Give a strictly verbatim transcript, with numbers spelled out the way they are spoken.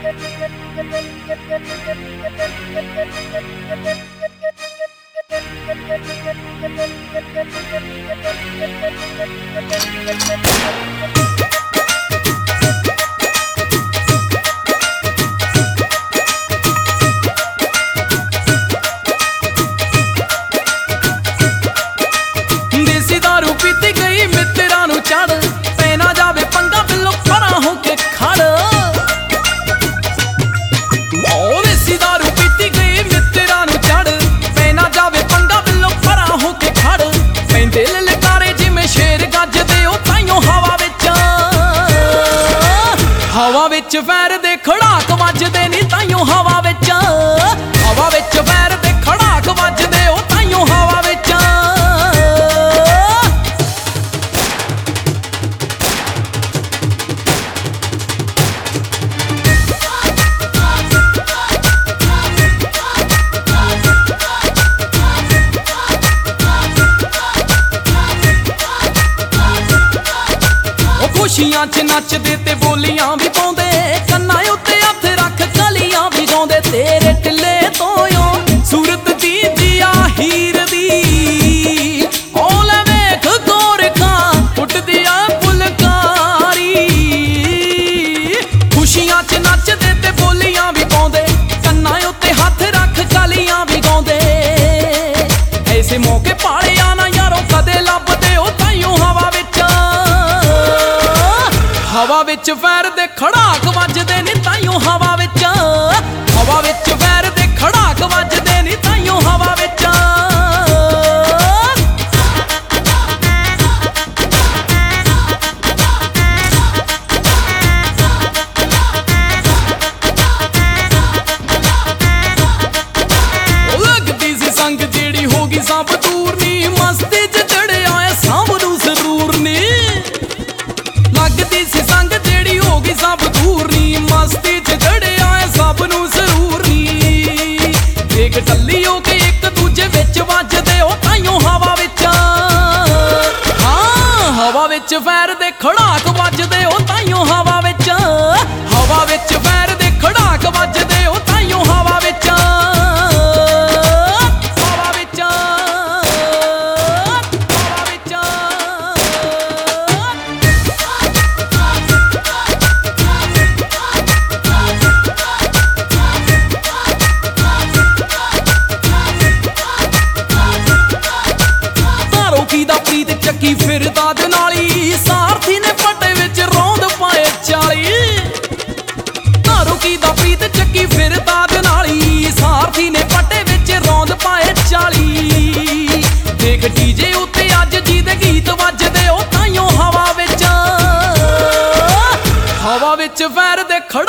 देसी दारू पीती गई मित्रा नू चढ़, पै ना जावे पंगा बिल्लो परा हो के खड़। ओ देसी दारू पीती गई मित्रा नू चढ़, पै ना जावे पंगा बिल्लो परा हो के खड़। पैंदे ललकारे जिवें शेर गजदे ओ ताइयों हवा विच, हवा विच पैर दे खड़ाक वजदे नी ताइयों हवा विच, हवा विच पैर दे खड़ाक वजदे ओ ताइयों हवा विच। खुशियां च नचदे ते बोलियां भी पाउंदे, कन्ना उत्ते हत्थ रख कलियां भी गाउंदे। तेरे टिल्ले तो सूरत दी जिया हीर दी, ओले वेख गोरखां उठदी आ फुलकारी। खुशियां च नचदे ते बोलियां भी पाउंदे, कन्ना उत्ते हत्थ रख कलियां भी गाउंदे। ऐसे मौके पालिया ना यारों कदे लभदे ओ ताइयों हवा विच, हवा विच पैर दे खड़ाक वजदे नी ताइयों हवा विच, हवा विच पैर दे खड़ाक वजदे नी ताइयों हवा विच। लगदी सी संग जेड़ी होगी सब दूर नी, मस्ती च चढ़िया ऐ सांभ नू जरूर नी। लगदी सी संग जेड़ी होगी सब दूर नी, मस्ती च चढ़िया ऐ सब नू जरूर नी। देख टल्ली हो के एक दूजे विच वजदे ओ ताइयों हवा विच, हाँ हवा विच पैर दे खड़ाक वजदे ओ ताइयों हवा विच, हवा विच पैर दे खड़ाक वजदे ओ ताइयों हवा विच, हवा विच, हवा विच। तारोकी दा प्रीत चक्की फिरदा दे नाली, सारथी ने पट्टे विच रौंद पाए चाली। तारोकी दा प्रीत चक्की फिरदा दे नाली, सारथी ने पट्टे विच रौंद पाए चाली। देख डीजे उत्ते अज जी दे गीत वजदे ओ ताइयों हवा विच, हवा विच पैर दे